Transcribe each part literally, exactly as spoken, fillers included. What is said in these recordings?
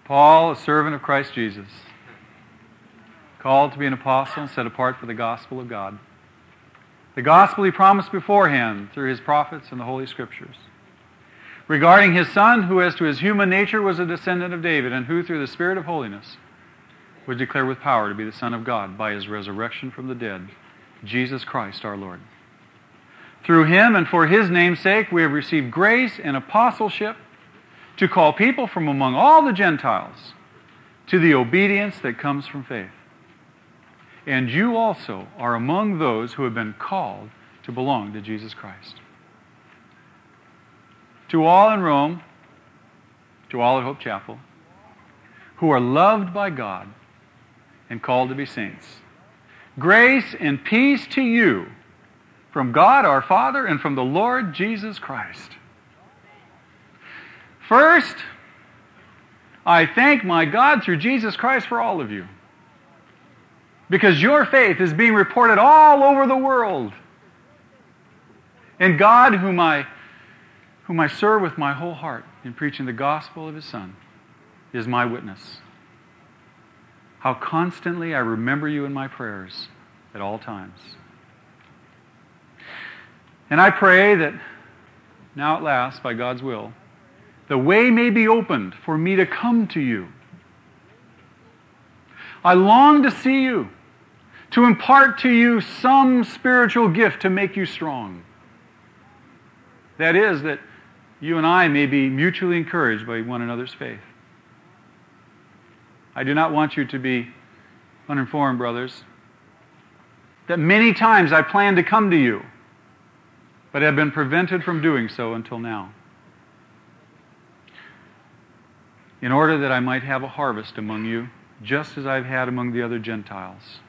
Paul, a servant of Christ Jesus, called to be an apostle and set apart for the gospel of God. The gospel he promised beforehand through his prophets and the Holy Scriptures. Regarding his Son, who as to his human nature was a descendant of David, and who through the Spirit of holiness was declared with power to be the Son of God by his resurrection from the dead, Jesus Christ our Lord. Through him and for his name's sake we have received grace and apostleship to call people from among all the Gentiles to the obedience that comes from faith. And you also are among those who have been called to belong to Jesus Christ. To all in Rome, to all at Hope Chapel, who are loved by God and called to be saints, grace and peace to you from God our Father and from the Lord Jesus Christ. First, I thank my God through Jesus Christ for all of you, because your faith is being reported all over the world. And God, whom I, whom I serve with my whole heart in preaching the gospel of his Son, is my witness. How constantly I remember you in my prayers at all times. And I pray that now at last, by God's will, the way may be opened for me to come to you. I long to see you, to impart to you some spiritual gift to make you strong. That is, that you and I may be mutually encouraged by one another's faith. I do not want you to be uninformed, brothers, that many times I planned to come to you, but have been prevented from doing so until now, in order that I might have a harvest among you, just as I've had among the other Gentiles.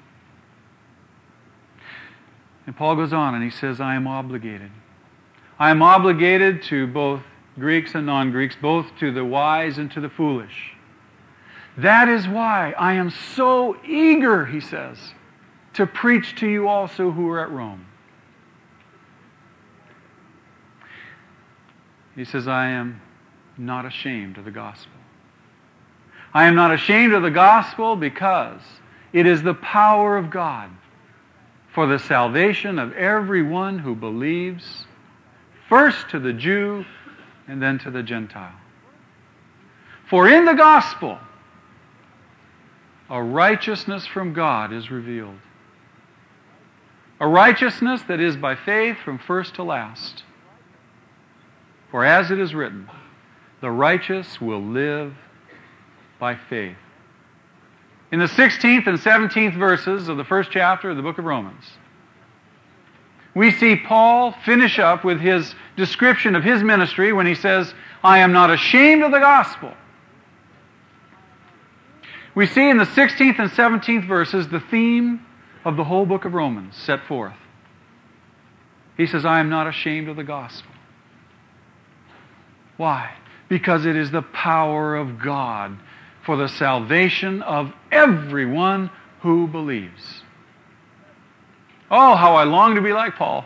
And Paul goes on and he says, I am obligated. I am obligated to both Greeks and non-Greeks, both to the wise and to the foolish. That is why I am so eager, he says, to preach to you also who are at Rome. He says, I am not ashamed of the gospel. I am not ashamed of the gospel because it is the power of God for the salvation of everyone who believes, first to the Jew and then to the Gentile. For in the gospel, a righteousness from God is revealed. A righteousness that is by faith from first to last. For as it is written, the righteous will live by faith. In the sixteenth and seventeenth verses of the first chapter of the book of Romans, we see Paul finish up with his description of his ministry when he says, I am not ashamed of the gospel. We see in the sixteenth and seventeenth verses the theme of the whole book of Romans set forth. He says, I am not ashamed of the gospel. Why? Because it is the power of God for the salvation of everyone who believes. Oh, how I long to be like Paul.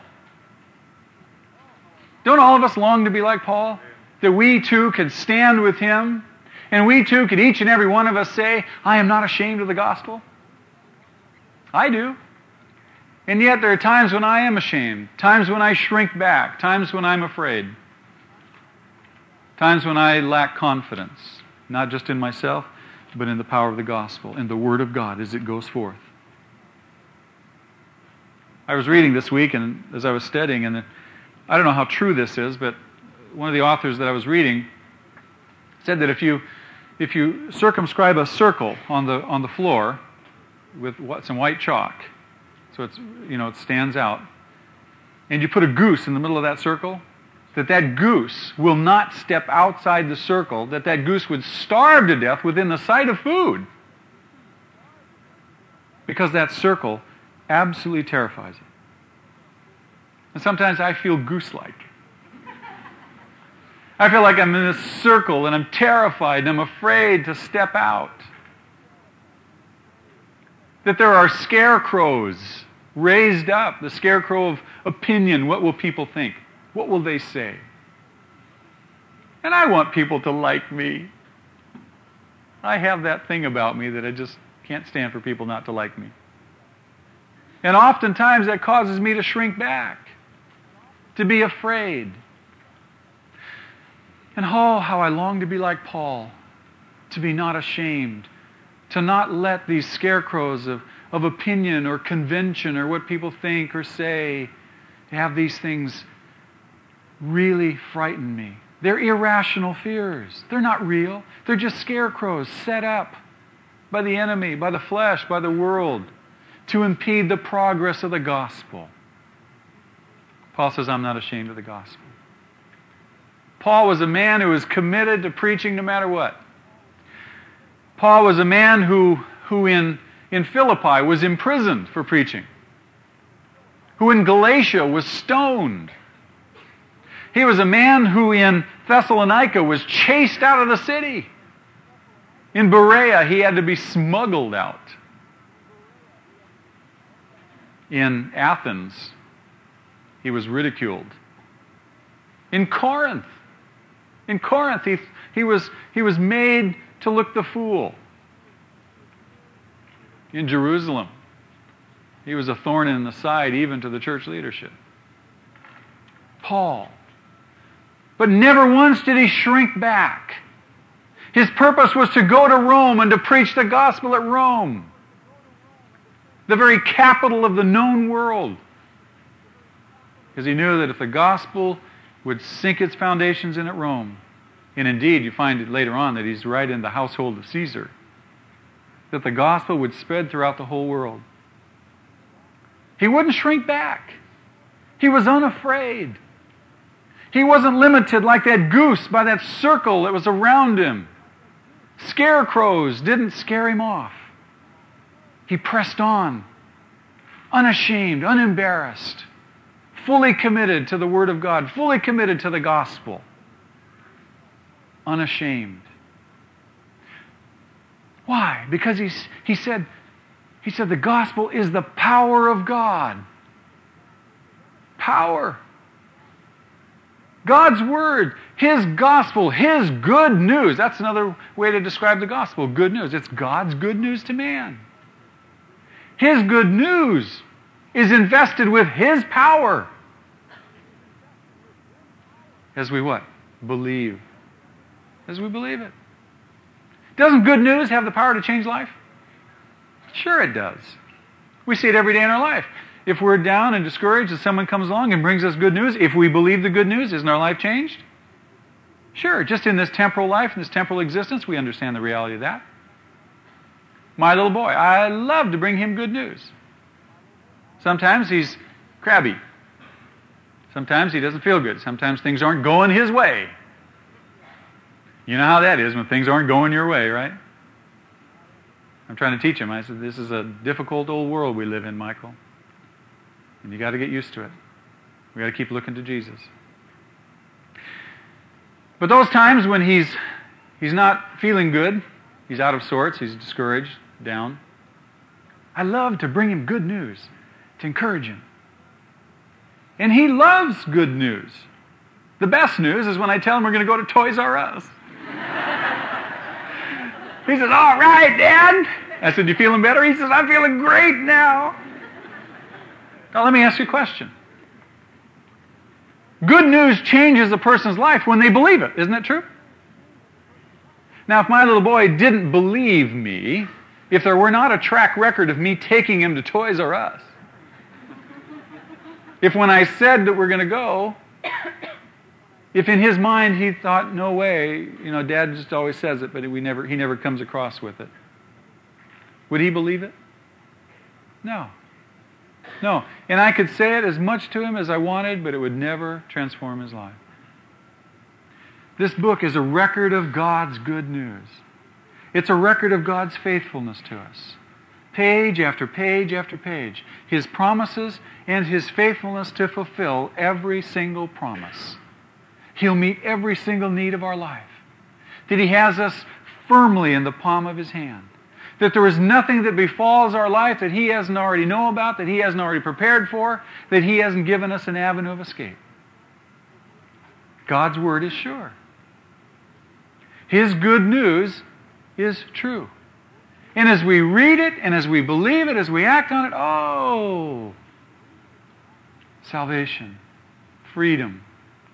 Don't all of us long to be like Paul? That we too could stand with him, and we too could each and every one of us say, I am not ashamed of the gospel. I do. And yet there are times when I am ashamed, times when I shrink back, times when I'm afraid, times when I lack confidence, not just in myself, but in the power of the gospel, in the Word of God as it goes forth. I was reading this week, and as I was studying, and I don't know how true this is, but one of the authors that I was reading said that if you if you circumscribe a circle on the on the floor with what, some white chalk, so it's you know it stands out, and you put a goose in the middle of that circle, that that goose will not step outside the circle, that that goose would starve to death within the sight of food, because that circle absolutely terrifies it. And sometimes I feel goose-like. I feel like I'm in this circle and I'm terrified and I'm afraid to step out. That there are scarecrows raised up, the scarecrow of opinion. What will people think? What will they say? And I want people to like me. I have that thing about me that I just can't stand for people not to like me. And oftentimes that causes me to shrink back, to be afraid. And oh, how I long to be like Paul, to be not ashamed, to not let these scarecrows of, of opinion or convention or what people think or say, have these things really frighten me. They're irrational fears. They're not real. They're just scarecrows set up by the enemy, by the flesh, by the world, to impede the progress of the gospel. Paul says, I'm not ashamed of the gospel. Paul was a man who was committed to preaching no matter what. Paul was a man who, who in, in Philippi was imprisoned for preaching, who in Galatia was stoned. He was a man who in Thessalonica was chased out of the city. In Berea, he had to be smuggled out. In Athens, he was ridiculed. In Corinth, in Corinth, he, he, was, he was made to look the fool. In Jerusalem, he was a thorn in the side even to the church leadership. Paul. But never once did he shrink back. His purpose was to go to Rome and to preach the gospel at Rome, the very capital of the known world. Because he knew that if the gospel would sink its foundations in at Rome, and indeed you find it later on that he's right in the household of Caesar, that the gospel would spread throughout the whole world. He wouldn't shrink back. He was unafraid. He wasn't limited like that goose by that circle that was around him. Scarecrows didn't scare him off. He pressed on, unashamed, unembarrassed, fully committed to the Word of God, fully committed to the gospel, unashamed. Why? Because he's, he said, he said the gospel is the power of God. Power. God's Word, His gospel, His good news. That's another way to describe the gospel, good news. It's God's good news to man. His good news is invested with His power. As we what? Believe. As we believe it. Doesn't good news have the power to change life? Sure it does. We see it every day in our life. If we're down and discouraged and someone comes along and brings us good news, if we believe the good news, isn't our life changed? Sure, just in this temporal life, in this temporal existence, we understand the reality of that. My little boy, I love to bring him good news. Sometimes he's crabby. Sometimes he doesn't feel good. Sometimes things aren't going his way. You know how that is when things aren't going your way, right? I'm trying to teach him. I said, this is a difficult old world we live in, Michael. And you got to get used to it. We got to keep looking to Jesus. But those times when he's he's not feeling good, he's out of sorts, he's discouraged, down, I love to bring him good news, to encourage him. And he loves good news. The best news is when I tell him we're going to go to Toys R Us. He says, all right, Dad. I said, you feeling better? He says, I'm feeling great now. Now let me ask you a question. Good news changes a person's life when they believe it. Isn't that true? Now, if my little boy didn't believe me, if there were not a track record of me taking him to Toys R Us, if when I said that we're going to go, if in his mind he thought, no way, you know, Dad just always says it, but we never, he never comes across with it, would he believe it? No. No. And I could say it as much to him as I wanted, but it would never transform his life. This book is a record of God's good news. It's a record of God's faithfulness to us. Page after page after page. His promises and His faithfulness to fulfill every single promise. He'll meet every single need of our life. That He has us firmly in the palm of His hand. That there is nothing that befalls our life that He hasn't already known about, that He hasn't already prepared for, that He hasn't given us an avenue of escape. God's Word is sure. His good news is true. And as we read it, and as we believe it, as we act on it, oh, salvation, freedom.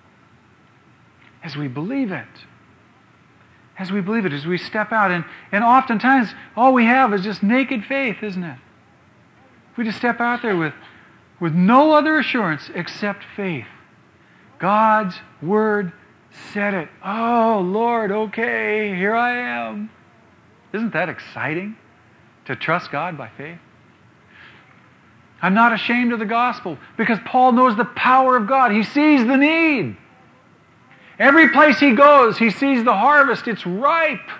As we believe it, as we believe it, as we step out, and, and oftentimes all we have is just naked faith, isn't it? We just step out there with, with no other assurance except faith. God's Word said it. Oh, Lord, okay, here I am. Isn't that exciting to trust God by faith? I'm not ashamed of the gospel because Paul knows the power of God. He sees the need. Every place he goes, he sees the harvest. It's ripe.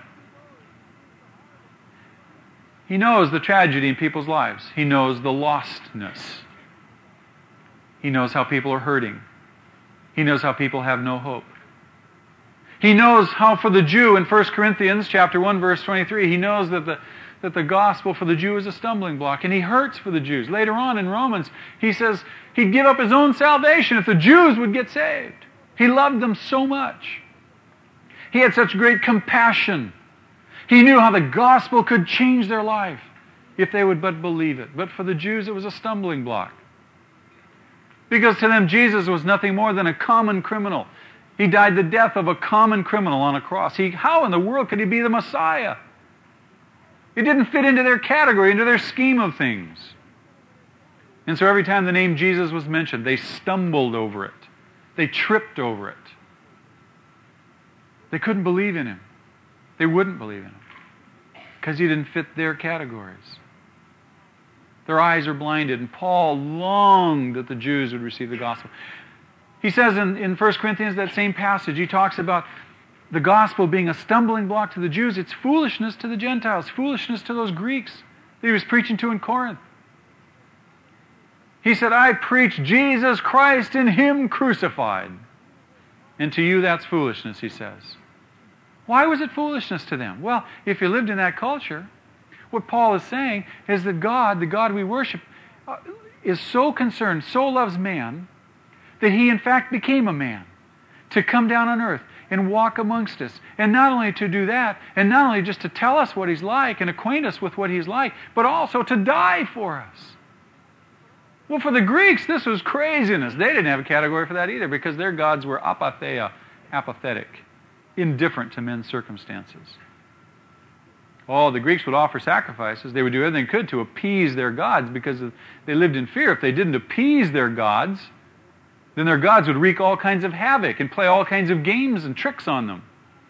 He knows the tragedy in people's lives. He knows the lostness. He knows how people are hurting. He knows how people have no hope. He knows how for the Jew in First Corinthians chapter one, verse twenty-three, he knows that the, that the gospel for the Jew is a stumbling block, and he hurts for the Jews. Later on in Romans, he says he'd give up his own salvation if the Jews would get saved. He loved them so much. He had such great compassion. He knew how the gospel could change their life if they would but believe it. But for the Jews, it was a stumbling block. Because to them, Jesus was nothing more than a common criminal. He died the death of a common criminal on a cross. He, how in the world could he be the Messiah? It didn't fit into their category, into their scheme of things. And so every time the name Jesus was mentioned, they stumbled over it. They tripped over it. They couldn't believe in him. They wouldn't believe in him because he didn't fit their categories. Their eyes are blinded, and Paul longed that the Jews would receive the gospel. He says in, in First Corinthians, that same passage, he talks about the gospel being a stumbling block to the Jews. It's foolishness to the Gentiles, foolishness to those Greeks that he was preaching to in Corinth. He said, I preach Jesus Christ and Him crucified. And to you that's foolishness, he says. Why was it foolishness to them? Well, if you lived in that culture, what Paul is saying is that God, the God we worship, is so concerned, so loves man, that He in fact became a man to come down on earth and walk amongst us. And not only to do that, and not only just to tell us what He's like and acquaint us with what He's like, but also to die for us. Well, for the Greeks, this was craziness. They didn't have a category for that either because their gods were apatheia, apathetic, indifferent to men's circumstances. Oh, the Greeks would offer sacrifices. They would do everything they could to appease their gods because they lived in fear. If they didn't appease their gods, then their gods would wreak all kinds of havoc and play all kinds of games and tricks on them.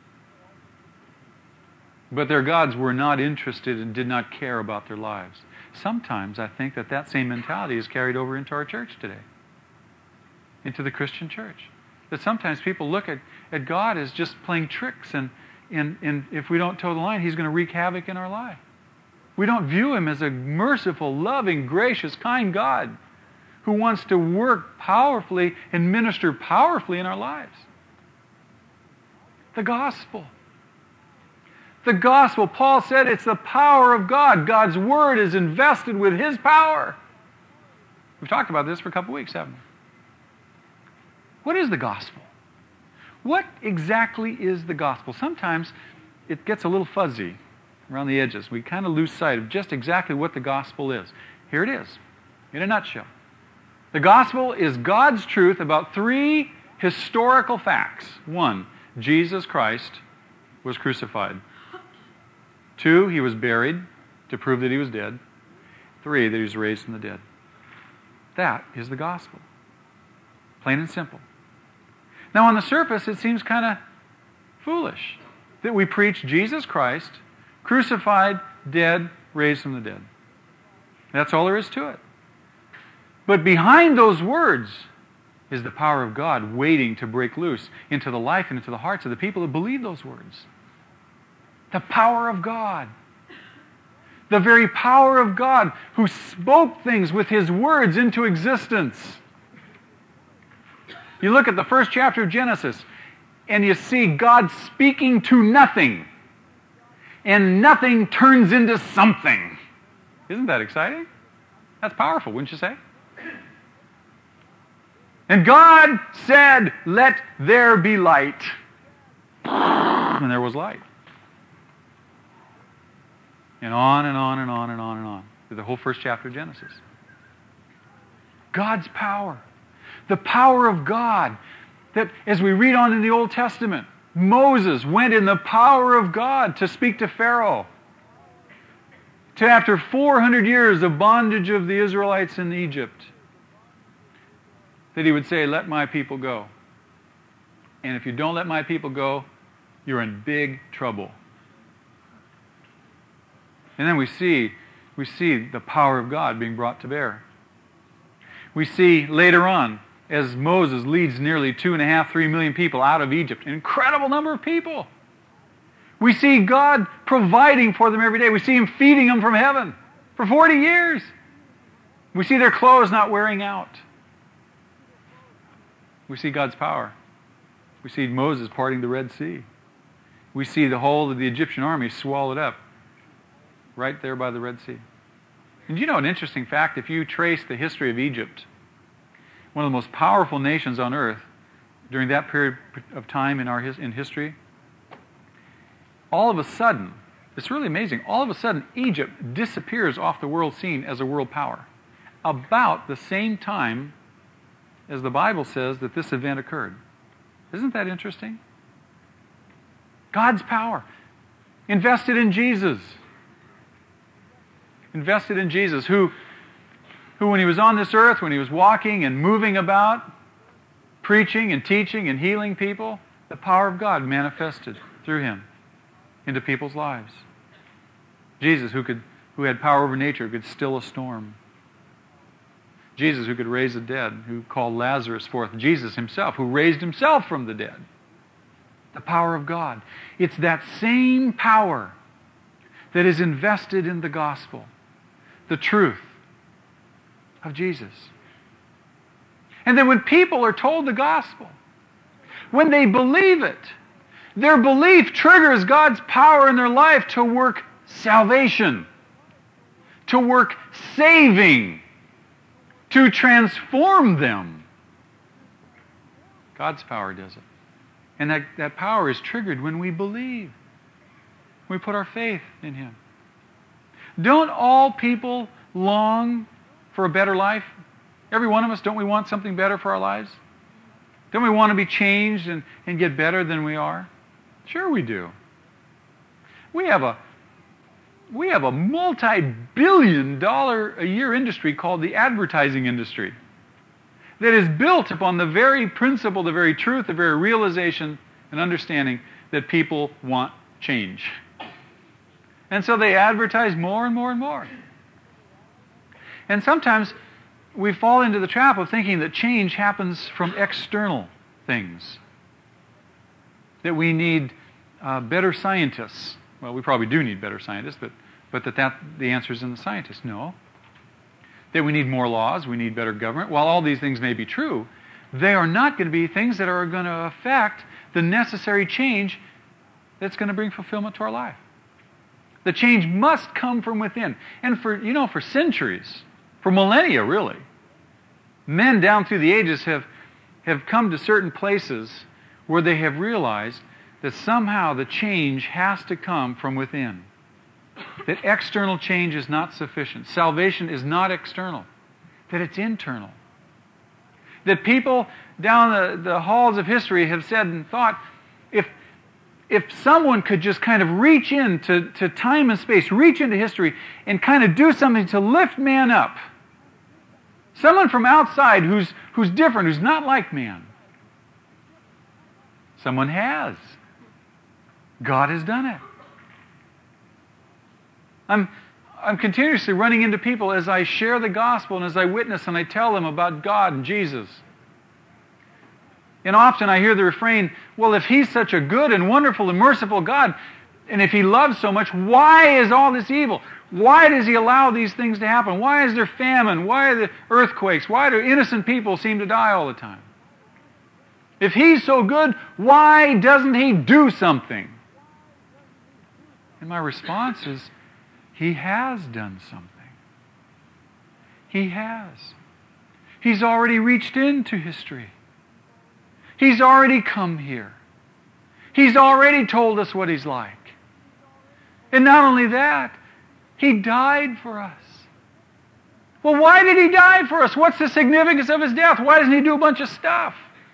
But their gods were not interested and did not care about their lives. Sometimes I think that that same mentality is carried over into our church today, into the Christian church. That sometimes people look at, at God as just playing tricks, and, and, and if we don't toe the line, He's going to wreak havoc in our life. We don't view Him as a merciful, loving, gracious, kind God who wants to work powerfully and minister powerfully in our lives. The gospel. The gospel, Paul said, it's the power of God. God's Word is invested with His power. We've talked about this for a couple weeks, haven't we? What is the gospel? What exactly is the gospel? Sometimes it gets a little fuzzy around the edges. We kind of lose sight of just exactly what the gospel is. Here it is, in a nutshell. The gospel is God's truth about three historical facts. One, Jesus Christ was crucified. Two, He was buried to prove that He was dead. Three, that He was raised from the dead. That is the gospel. Plain and simple. Now on the surface, it seems kind of foolish that we preach Jesus Christ, crucified, dead, raised from the dead. That's all there is to it. But behind those words is the power of God waiting to break loose into the life and into the hearts of the people that believe those words. The power of God. The very power of God who spoke things with His words into existence. You look at the first chapter of Genesis and you see God speaking to nothing. And nothing turns into something. Isn't that exciting? That's powerful, wouldn't you say? And God said, let there be light. And there was light. And on and on and on and on and on. Through the whole first chapter of Genesis. God's power. The power of God. That as we read on in the Old Testament, Moses went in the power of God to speak to Pharaoh. To after four hundred years of bondage of the Israelites in Egypt, that he would say, let my people go. And if you don't let my people go, you're in big trouble. And then we see, we see the power of God being brought to bear. We see later on, as Moses leads nearly two and a half, three million people out of Egypt, an incredible number of people. We see God providing for them every day. We see Him feeding them from heaven for forty years. We see their clothes not wearing out. We see God's power. We see Moses parting the Red Sea. We see the whole of the Egyptian army swallowed up right there by the Red Sea. And you know an interesting fact, if you trace the history of Egypt, one of the most powerful nations on earth during that period of time in our in history, all of a sudden, it's really amazing, all of a sudden Egypt disappears off the world scene as a world power. About the same time as the Bible says that this event occurred. Isn't that interesting? God's power. Invested in Jesus. Invested in Jesus, who, who when He was on this earth, when He was walking and moving about, preaching and teaching and healing people, the power of God manifested through Him into people's lives. Jesus, who could, who had power over nature, could still a storm. Jesus, who could raise the dead, who called Lazarus forth. Jesus Himself, who raised Himself from the dead. The power of God. It's that same power that is invested in the gospel. The truth of Jesus. And then when people are told the gospel, when they believe it, their belief triggers God's power in their life to work salvation, to work saving, to transform them. God's power does it. And that, that power is triggered when we believe. We put our faith in Him. Don't all people long for a better life? Every one of us, don't we want something better for our lives? Don't we want to be changed and, and get better than we are? Sure we do. We have a we have a multi-billion dollar a year industry called the advertising industry that is built upon the very principle, the very truth, the very realization and understanding that people want change. And so they advertise more and more and more. And sometimes we fall into the trap of thinking that change happens from external things. That we need uh, better scientists. Well, we probably do need better scientists, but, but that, that the answer is in the scientists. No. That we need more laws, we need better government. While all these things may be true, they are not going to be things that are going to affect the necessary change that's going to bring fulfillment to our life. The change must come from within. And for, you know, for centuries, for millennia really, men down through the ages have, have come to certain places where they have realized that somehow the change has to come from within. That external change is not sufficient. Salvation is not external. That it's internal. That people down the, the halls of history have said and thought, if, if someone could just kind of reach into to time and space, reach into history, and kind of do something to lift man up, someone from outside who's, who's different, who's not like man, someone has. God has done it. I'm, I'm continuously running into people as I share the gospel and as I witness and I tell them about God and Jesus. And often I hear the refrain, well, if He's such a good and wonderful and merciful God, and if He loves so much, why is all this evil? Why does He allow these things to happen? Why is there famine? Why are there earthquakes? Why do innocent people seem to die all the time? If He's so good, why doesn't He do something? And my response is, He has done something. He has. He's already reached into history. He's already come here. He's already told us what He's like. And not only that, He died for us. Well, why did He die for us? What's the significance of His death? Why doesn't He do a bunch of stuff?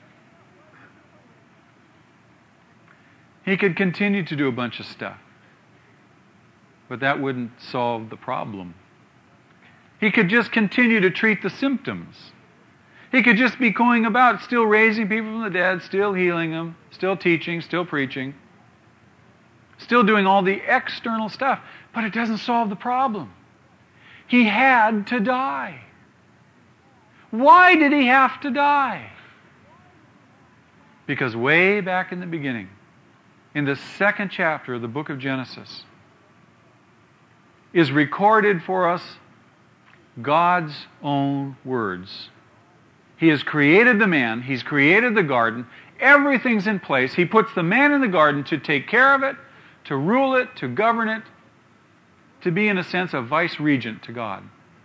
He could continue to do a bunch of stuff, but that wouldn't solve the problem. He could just continue to treat the symptoms. He could just be going about still raising people from the dead, still healing them, still teaching, still preaching, still doing all the external stuff, but it doesn't solve the problem. He had to die. Why did He have to die? Because way back in the beginning, in the second chapter of the book of Genesis, is recorded for us God's own words. He has created the man. He's created the garden. Everything's in place. He puts the man in the garden to take care of it, to rule it, to govern it, to be, in a sense, a vice-regent to God.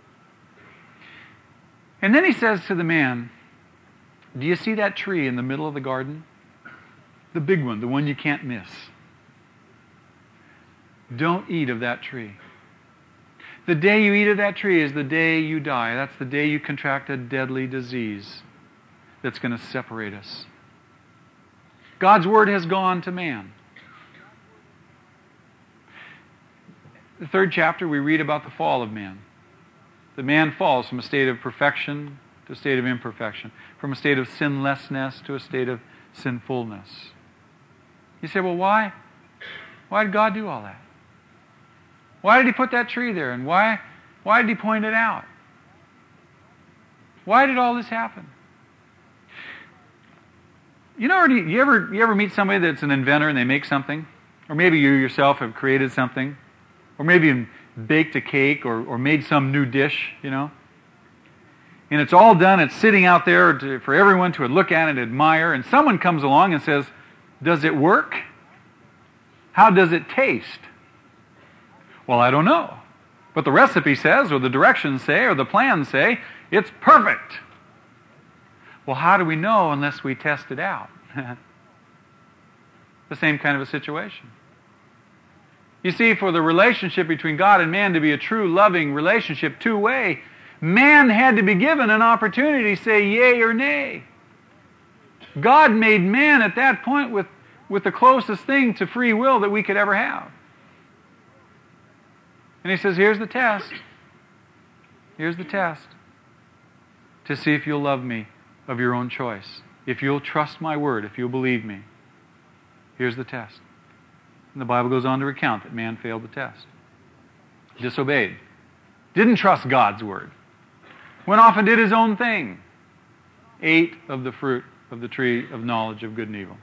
And then He says to the man, do you see that tree in the middle of the garden? The big one, the one you can't miss. Don't eat of that tree. The day you eat of that tree is the day you die. That's the day you contract a deadly disease that's going to separate us. God's Word has gone to man. The third chapter, we read about the fall of man. The man falls from a state of perfection to a state of imperfection, from a state of sinlessness to a state of sinfulness. You say, well, why? Why did God do all that? Why did He put that tree there? And why, why did He point it out? Why did all this happen? You know, you ever, you ever meet somebody that's an inventor and they make something? Or maybe you yourself have created something? Or maybe you baked a cake or, or made some new dish, you know? And it's all done, it's sitting out there to, for everyone to look at and admire, and someone comes along and says, does it work? How does it taste? Well, I don't know. But the recipe says, or the directions say, or the plans say, it's perfect. Well, how do we know unless we test it out? The same kind of a situation. You see, for the relationship between God and man to be a true loving relationship, two-way, man had to be given an opportunity to say yea or nay. God made man at that point with, with the closest thing to free will that we could ever have. And He says, here's the test. Here's the test. To see if you'll love me of your own choice. If you'll trust my word, if you'll believe me. Here's the test. And the Bible goes on to recount that man failed the test. Disobeyed. Didn't trust God's word. Went off and did his own thing. Ate of the fruit of the tree of knowledge of good and evil.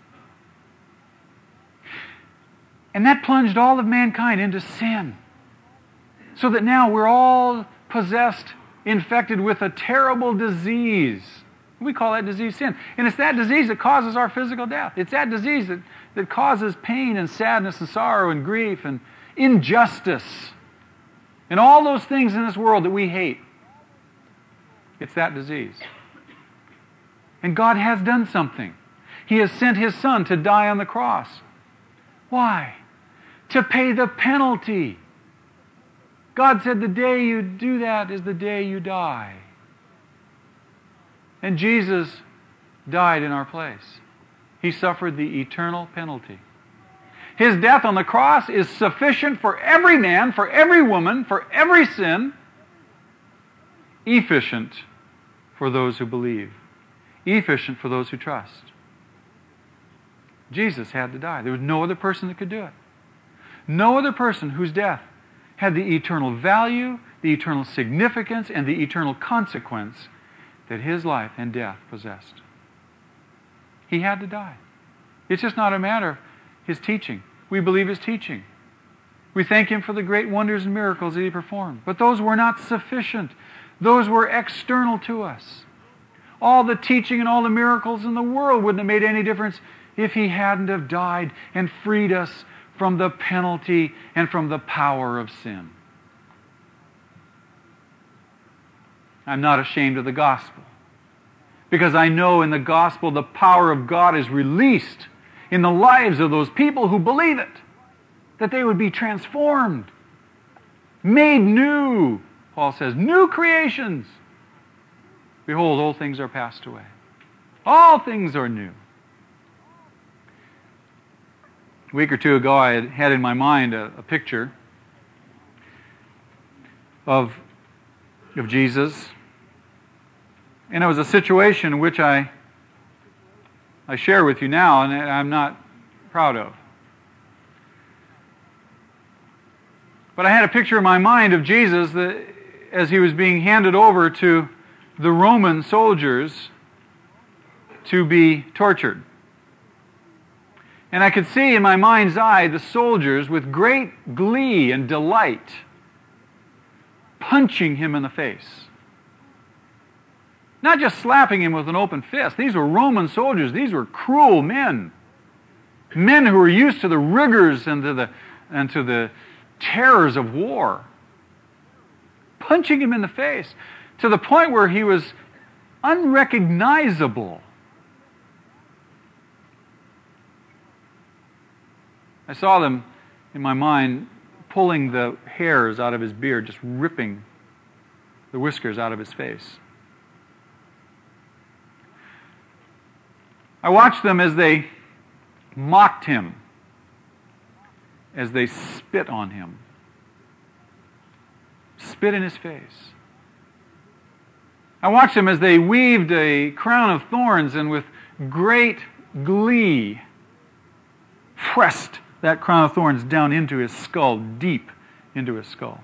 And that plunged all of mankind into sin. So that now we're all possessed, infected with a terrible disease. We call that disease sin. And it's that disease that causes our physical death. It's that disease that, that causes pain and sadness and sorrow and grief and injustice and all those things in this world that we hate. It's that disease. And God has done something. He has sent His Son to die on the cross. Why? To pay the penalty. God said the day you do that is the day you die. And Jesus died in our place. He suffered the eternal penalty. His death on the cross is sufficient for every man, for every woman, for every sin, efficient for those who believe, efficient for those who trust. Jesus had to die. There was no other person that could do it. No other person whose death had the eternal value, the eternal significance, and the eternal consequence that His life and death possessed. He had to die. It's just not a matter of His teaching. We believe His teaching. We thank Him for the great wonders and miracles that He performed. But those were not sufficient. Those were external to us. All the teaching and all the miracles in the world wouldn't have made any difference if He hadn't have died and freed us from the penalty and from the power of sin. I'm not ashamed of the gospel, because I know in the gospel the power of God is released in the lives of those people who believe it, that they would be transformed. made new. Paul says, new creations. Behold, old things are passed away. All things are new. A week or two ago, I had had in my mind a, a picture of, of Jesus. And it was a situation in which I, I share with you now, and I'm not proud of. But I had a picture in my mind of Jesus that, as he was being handed over to the Roman soldiers to be tortured. And I could see in my mind's eye the soldiers with great glee and delight punching him in the face. Not just slapping him with an open fist. These were Roman soldiers. These were cruel men. Men who were used to the rigors and to the, and to the terrors of war. Punching him in the face to the point where he was unrecognizable. I saw them in my mind pulling the hairs out of his beard, just ripping the whiskers out of his face. I watched them as they mocked him, as they spit on him. Spit in his face. I watched them as they weaved a crown of thorns and with great glee pressed that crown of thorns down into his skull, deep into his skull.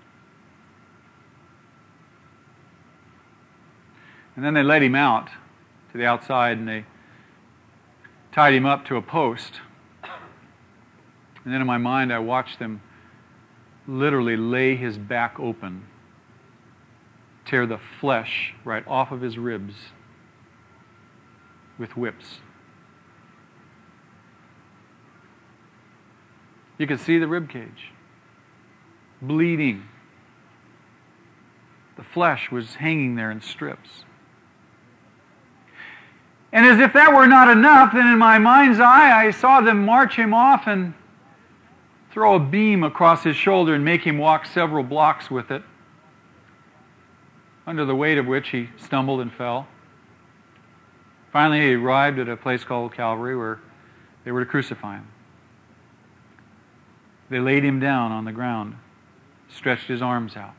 And then they led him out to the outside and they tied him up to a post. And then in my mind I watched them literally lay his back open, tear the flesh right off of his ribs with whips. You could see the rib cage bleeding. The flesh was hanging there in strips. And as if that were not enough, then in my mind's eye I saw them march him off and throw a beam across his shoulder and make him walk several blocks with it, under the weight of which he stumbled and fell. Finally, he arrived at a place called Calvary where they were to crucify him. They laid him down on the ground, stretched his arms out,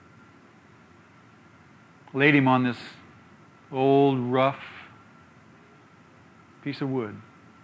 laid him on this old, rough piece of wood.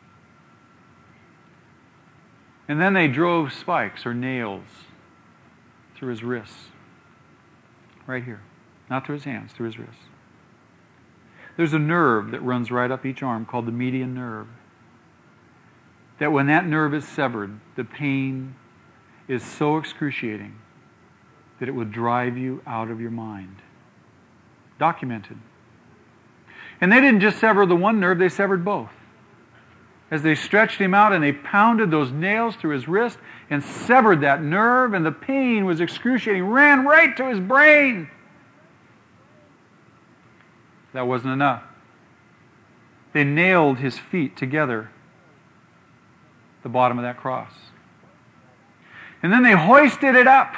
And then they drove spikes or nails through his wrists. Right here. Not through his hands, through his wrists. There's a nerve that runs right up each arm called the median nerve. That when that nerve is severed, the pain is so excruciating that it will drive you out of your mind. Documented. And they didn't just sever the one nerve, they severed both. As they stretched him out and they pounded those nails through his wrist and severed that nerve, and the pain was excruciating, ran right to his brain. That wasn't enough. They nailed his feet together, the bottom of that cross. And then they hoisted it up.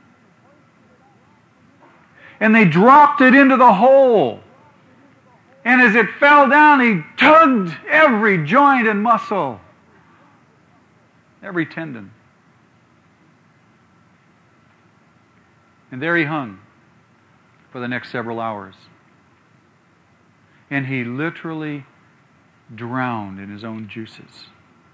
And they dropped it into the hole. And as it fell down, he tugged every joint and muscle, every tendon. And there he hung for the next several hours. And he literally drowned in his own juices.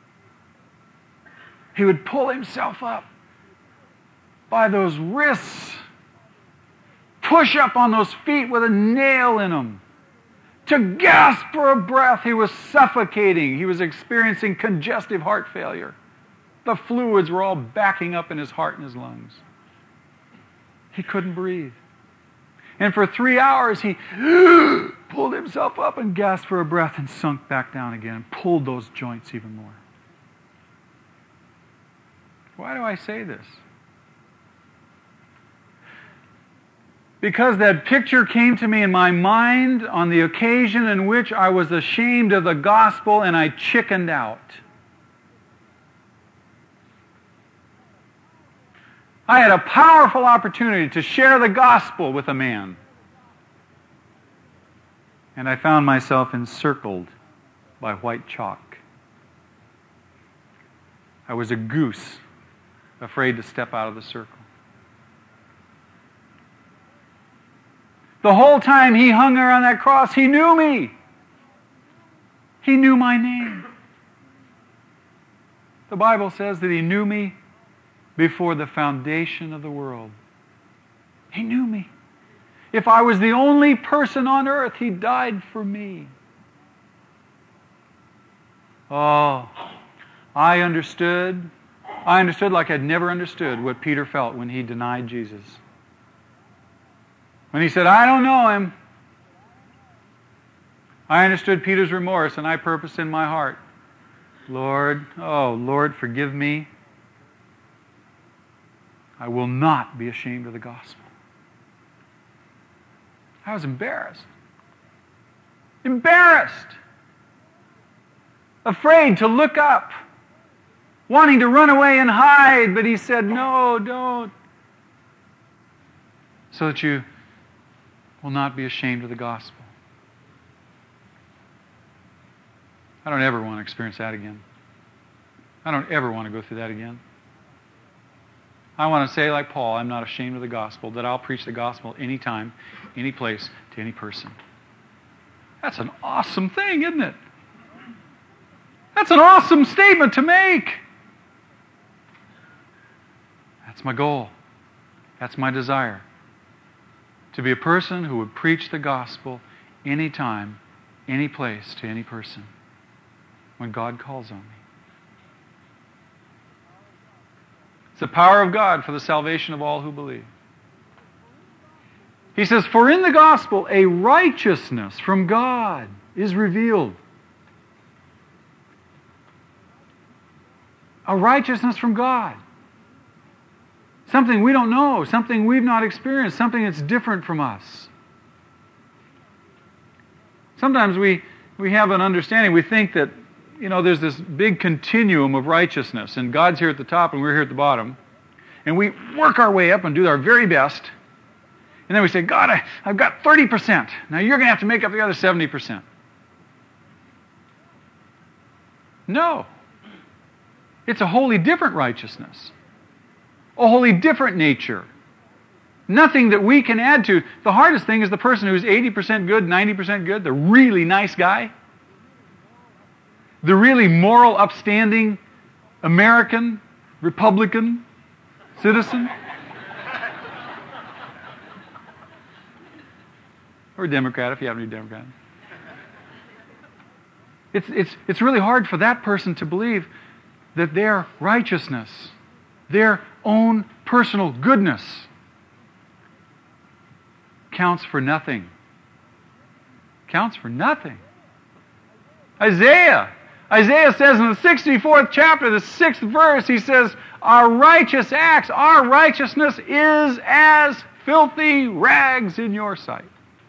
He would pull himself up by those wrists, push up on those feet with a nail in them. To gasp for a breath, he was suffocating. He was experiencing congestive heart failure. The fluids were all backing up in his heart and his lungs. He couldn't breathe. And for three hours, he pulled himself up and gasped for a breath and sunk back down again and pulled those joints even more. Why do I say this? Because that picture came to me in my mind on the occasion in which I was ashamed of the gospel and I chickened out. I had a powerful opportunity to share the gospel with a man. And I found myself encircled by white chalk. I was a goose, afraid to step out of the circle. The whole time he hung there on that cross, he knew me. He knew my name. The Bible says that he knew me before the foundation of the world. He knew me. If I was the only person on earth, he died for me. Oh, I understood. I understood like I'd never understood what Peter felt when he denied Jesus. When he said, I don't know him. I understood Peter's remorse, and I purposed in my heart, Lord, oh, Lord, forgive me. I will not be ashamed of the gospel. I was embarrassed. Embarrassed. Afraid to look up. Wanting to run away and hide, but he said, no, don't. So that you will not be ashamed of the gospel. I don't ever want to experience that again. I don't ever want to go through that again. I want to say like Paul, I'm not ashamed of the gospel, that I'll preach the gospel anytime, any place, to any person. That's an awesome thing, isn't it? That's an awesome statement to make. That's my goal. That's my desire. To be a person who would preach the gospel anytime, any place, to any person when God calls on me. It's the power of God for the salvation of all who believe. He says, for in the gospel a righteousness from God is revealed. A righteousness from God. Something we don't know, something we've not experienced, something that's different from us. Sometimes we, we have an understanding, we think that, you know, there's this big continuum of righteousness, and God's here at the top and we're here at the bottom. And we work our way up and do our very best. And then we say, God, I, I've got thirty percent. Now you're going to have to make up the other seventy percent. No. It's a wholly different righteousness. A wholly different nature. Nothing that we can add to. The hardest thing is the person who's eighty percent good, ninety percent good, the really nice guy. The really moral, upstanding American, Republican citizen. Or Democrat, if you happen to be Democrat. It's, it's, it's really hard for that person to believe that their righteousness, their own personal goodness, counts for nothing. Counts for nothing. Isaiah. Isaiah says in the sixty-fourth chapter, the sixth verse, he says, our righteous acts, our righteousness is as filthy rags in your sight.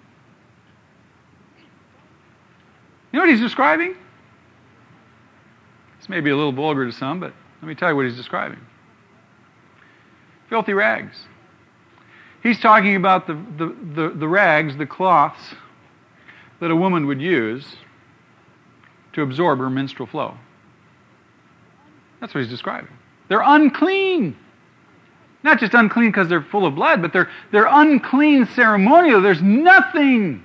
You know what he's describing? This may be a little vulgar to some, but let me tell you what he's describing. Filthy rags. He's talking about the, the, the, the rags, the cloths that a woman would use to absorb her menstrual flow. That's what he's describing. They're unclean. Not just unclean because they're full of blood, but they're, they're unclean ceremonial. There's nothing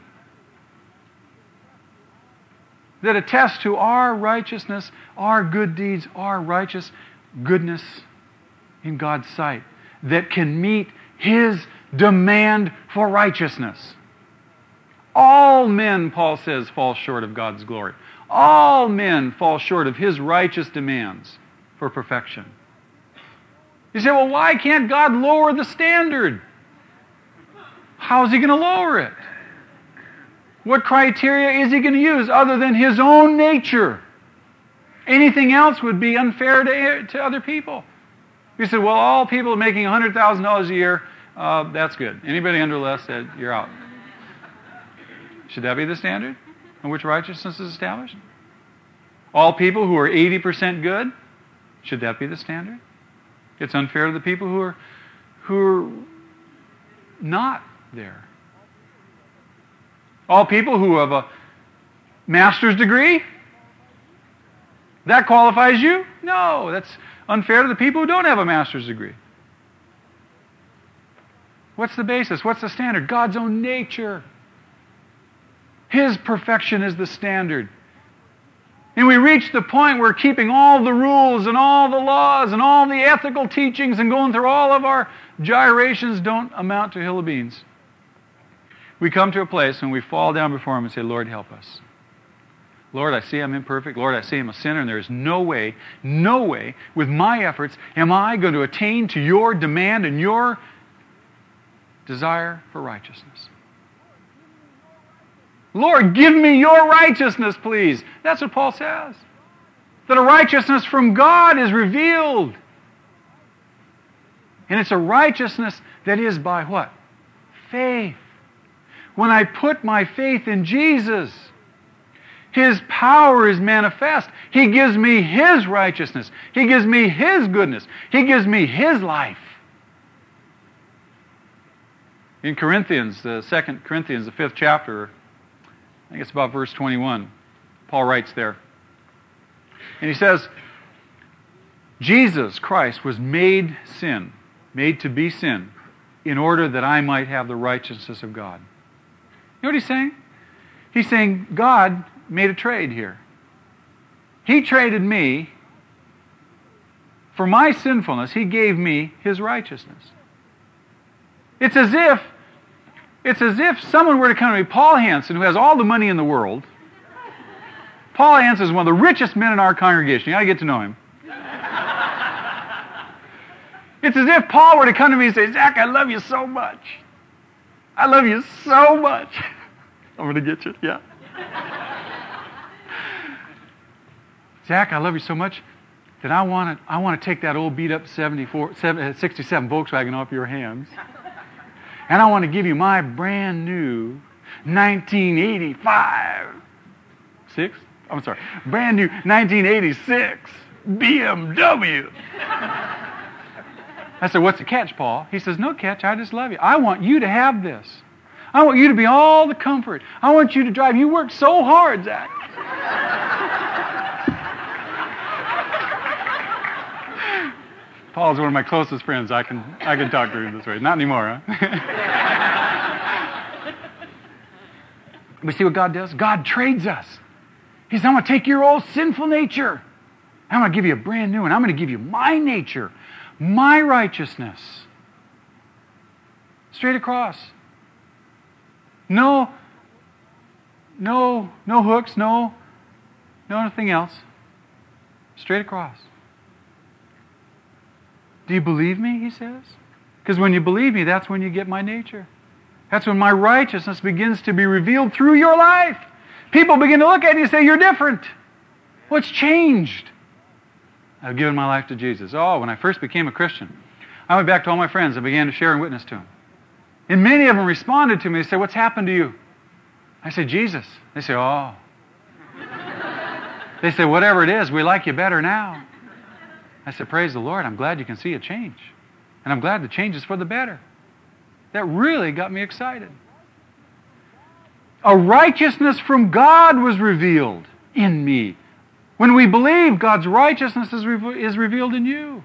that attests to our righteousness, our good deeds, our righteous goodness in God's sight that can meet His demand for righteousness. All men, Paul says, fall short of God's glory. All men fall short of His righteous demands for perfection. You say, well, why can't God lower the standard? How is He going to lower it? What criteria is He going to use other than His own nature? Anything else would be unfair to, to other people. You said, well, all people making one hundred thousand dollars a year, uh, that's good. Anybody under less, said, you're out. Should that be the standard on which righteousness is established? All people who are eighty percent good, should that be the standard? It's unfair to the people who are who are not there. All people who have a master's degree, that qualifies you? No, that's unfair to the people who don't have a master's degree. What's the basis? What's the standard? God's own nature. His perfection is the standard. And we reach the point where keeping all the rules and all the laws and all the ethical teachings and going through all of our gyrations don't amount to a hill of beans. We come to a place when we fall down before Him and say, Lord, help us. Lord, I see I'm imperfect. Lord, I see I'm a sinner, and there is no way, no way, with my efforts, am I going to attain to your demand and your desire for righteousness. Lord, give me your righteousness, please. That's what Paul says. That a righteousness from God is revealed. And it's a righteousness that is by what? Faith. When I put my faith in Jesus, His power is manifest. He gives me His righteousness. He gives me His goodness. He gives me His life. In Corinthians, the Second Corinthians, the fifth chapter, I think it's about verse twenty-one, Paul writes there. And he says, Jesus Christ was made sin, made to be sin, in order that I might have the righteousness of God. You know what he's saying? He's saying God made a trade here. He traded me for my sinfulness. He gave me His righteousness. It's as if It's as if someone were to come to me, Paul Hansen, who has all the money in the world. Paul Hansen is one of the richest men in our congregation. You got to get to know him. It's as if Paul were to come to me and say, Zach, I love you so much. I love you so much. I'm going to get you, yeah. Zach, I love you so much that I want to I want to take that old beat up seventy-four, sixty-seven Volkswagen off your hands. And I want to give you my brand new nineteen eighty-five, six? I'm sorry, brand new nineteen eighty-six B M W. I said, what's the catch, Paul? He says, no catch, I just love you. I want you to have this. I want you to be all the comfort. I want you to drive. You work so hard, Zach. Paul's one of my closest friends. I can I can talk to him this way. Not anymore, huh? We see what God does? God trades us. He says, I'm going to take your old sinful nature. I'm going to give you a brand new one. I'm going to give you my nature, my righteousness. Straight across. No, no, no hooks, no, no nothing else. Straight across. Do you believe me, he says? Because when you believe me, that's when you get my nature. That's when my righteousness begins to be revealed through your life. People begin to look at you and say, you're different. What's changed? I've given my life to Jesus. Oh, when I first became a Christian, I went back to all my friends and began to share and witness to them. And many of them responded to me. They said, what's happened to you? I said, Jesus. They say, oh. They say, whatever it is, we like you better now. I said, praise the Lord, I'm glad you can see a change. And I'm glad the change is for the better. That really got me excited. A righteousness from God was revealed in me. When we believe, God's righteousness is, re- is revealed in you.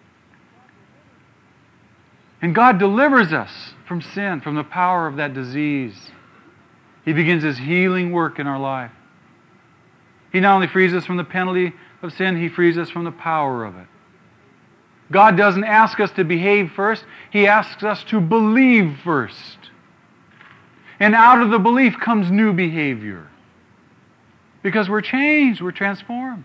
And God delivers us from sin, from the power of that disease. He begins His healing work in our life. He not only frees us from the penalty of sin, He frees us from the power of it. God doesn't ask us to behave first. He asks us to believe first. And out of the belief comes new behavior. Because we're changed, we're transformed.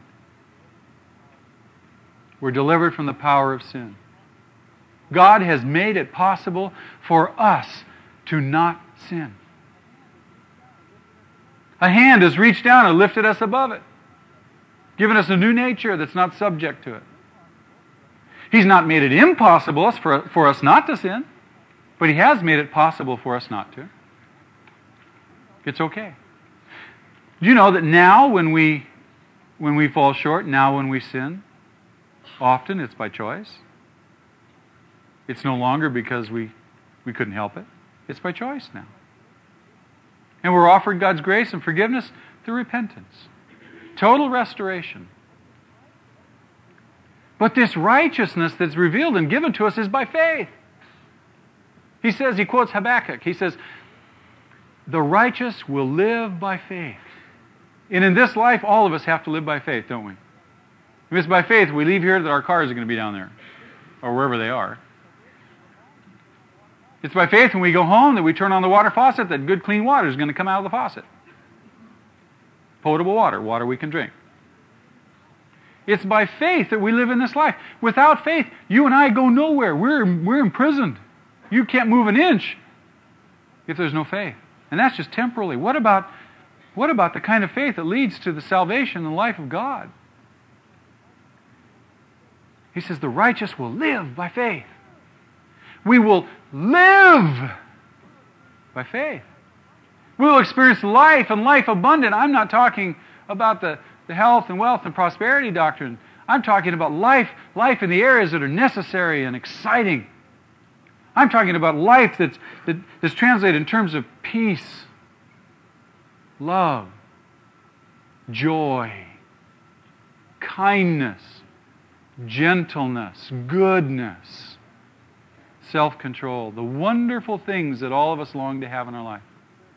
We're delivered from the power of sin. God has made it possible for us to not sin. A hand has reached down and lifted us above it, given us a new nature that's not subject to it. He's not made it impossible for, for us not to sin, but He has made it possible for us not to. It's okay. Do you know that now when we when we fall short, now when we sin, often it's by choice? It's no longer because we, we couldn't help it. It's by choice now. And we're offered God's grace and forgiveness through repentance. Total restoration. But this righteousness that's revealed and given to us is by faith. He says, he quotes Habakkuk, he says, the righteous will live by faith. And in this life, all of us have to live by faith, don't we? If it's by faith, we leave here that our cars are going to be down there, or wherever they are. It's by faith when we go home that we turn on the water faucet that good clean water is going to come out of the faucet. Potable water, water we can drink. It's by faith that we live in this life. Without faith, you and I go nowhere. We're, we're imprisoned. You can't move an inch if there's no faith. And that's just temporally. What about, what about the kind of faith that leads to the salvation and the life of God? He says the righteous will live by faith. We will live by faith. We will experience life and life abundant. I'm not talking about the, the health and wealth and prosperity doctrine. I'm talking about life, life in the areas that are necessary and exciting. I'm talking about life that's, that, that's translated in terms of peace, love, joy, kindness, gentleness, goodness, self-control, the wonderful things that all of us long to have in our life.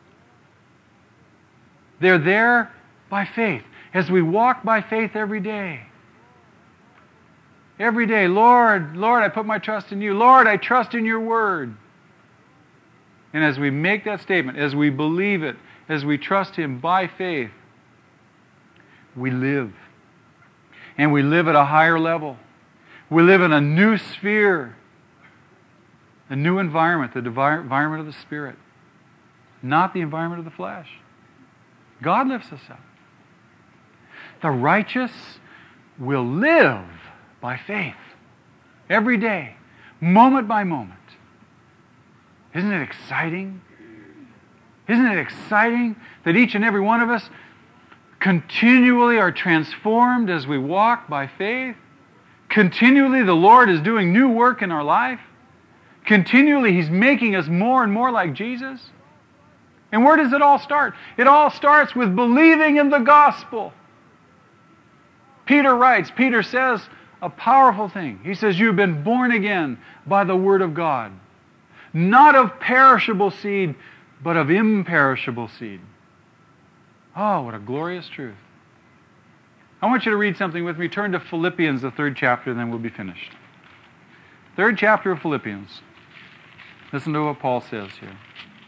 They're there by faith. As we walk by faith every day. Every day, Lord, Lord, I put my trust in you. Lord, I trust in your word. And as we make that statement, as we believe it, as we trust him by faith, we live. And we live at a higher level. We live in a new sphere, a new environment, the environment of the Spirit, not the environment of the flesh. God lifts us up. The righteous will live by faith every day, moment by moment. Isn't it exciting? Isn't it exciting that each and every one of us continually are transformed as we walk by faith? Continually the Lord is doing new work in our life. Continually He's making us more and more like Jesus. And where does it all start? It all starts with believing in the gospel. Peter writes, Peter says a powerful thing. He says, you've been born again by the Word of God. Not of perishable seed, but of imperishable seed. Oh, what a glorious truth. I want you to read something with me. Turn to Philippians, the third chapter, and then we'll be finished. Third chapter of Philippians. Listen to what Paul says here.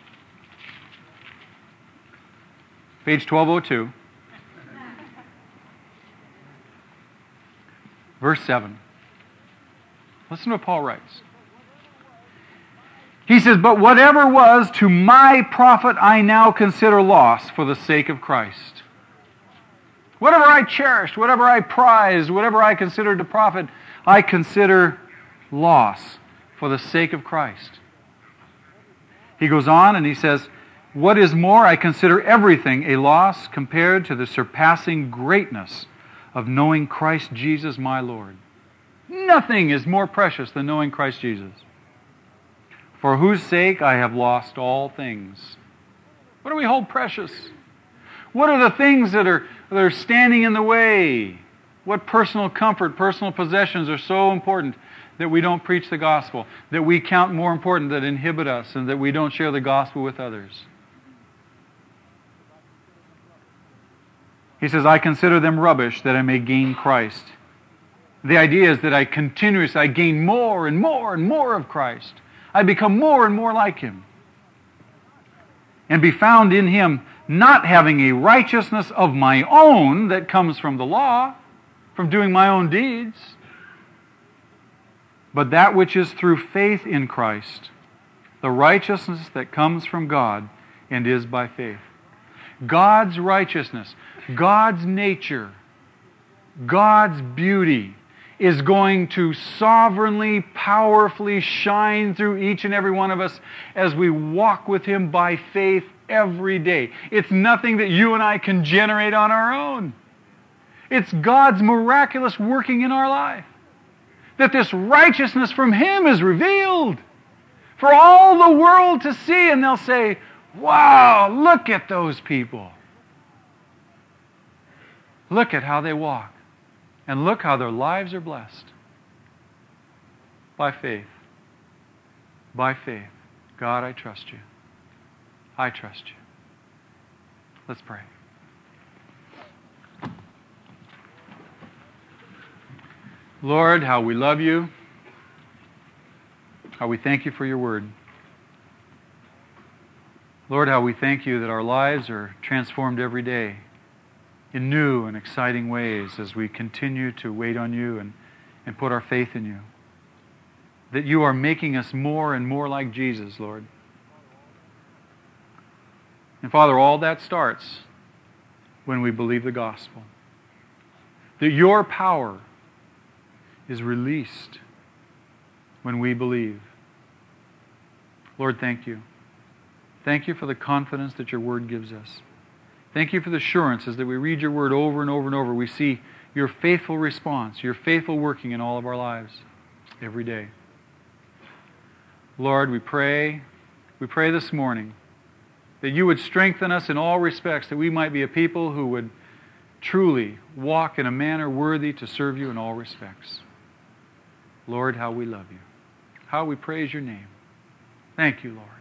Page twelve oh two. Verse seven. Listen to what Paul writes. He says, but whatever was to my profit I now consider loss for the sake of Christ. Whatever I cherished, whatever I prized, whatever I considered to profit, I consider loss for the sake of Christ. He goes on and he says, what is more, I consider everything a loss compared to the surpassing greatness of knowing Christ Jesus my Lord. Nothing is more precious than knowing Christ Jesus, for whose sake I have lost all things. What do we hold precious? What are the things that are, that are standing in the way? What personal comfort, personal possessions are so important that we don't preach the gospel, that we count more important, that inhibit us, and that we don't share the gospel with others? He says, I consider them rubbish that I may gain Christ. The idea is that I continuously, I gain more and more and more of Christ. I become more and more like Him. And be found in Him, not having a righteousness of my own that comes from the law, from doing my own deeds, but that which is through faith in Christ, the righteousness that comes from God and is by faith. God's righteousness, God's nature, God's beauty is going to sovereignly, powerfully shine through each and every one of us as we walk with Him by faith every day. It's nothing that you and I can generate on our own. It's God's miraculous working in our life. that this righteousness from Him is revealed for all the world to see, and they'll say, wow, look at those people. Look at how they walk, and look how their lives are blessed. By faith. By faith. God, I trust you. I trust you. Let's pray. Lord, how we love you. How we thank you for your word. Lord, how we thank you that our lives are transformed every day in new and exciting ways as we continue to wait on you and, and put our faith in you. That you are making us more and more like Jesus, Lord. And Father, all that starts when we believe the gospel. That your power is released when we believe. Lord, thank you. Thank you for the confidence that your word gives us. Thank you for the assurances that we read your word over and over and over. We see your faithful response, your faithful working in all of our lives every day. Lord, we pray, we pray this morning that you would strengthen us in all respects, that we might be a people who would truly walk in a manner worthy to serve you in all respects. Lord, how we love you. How we praise your name. Thank you, Lord.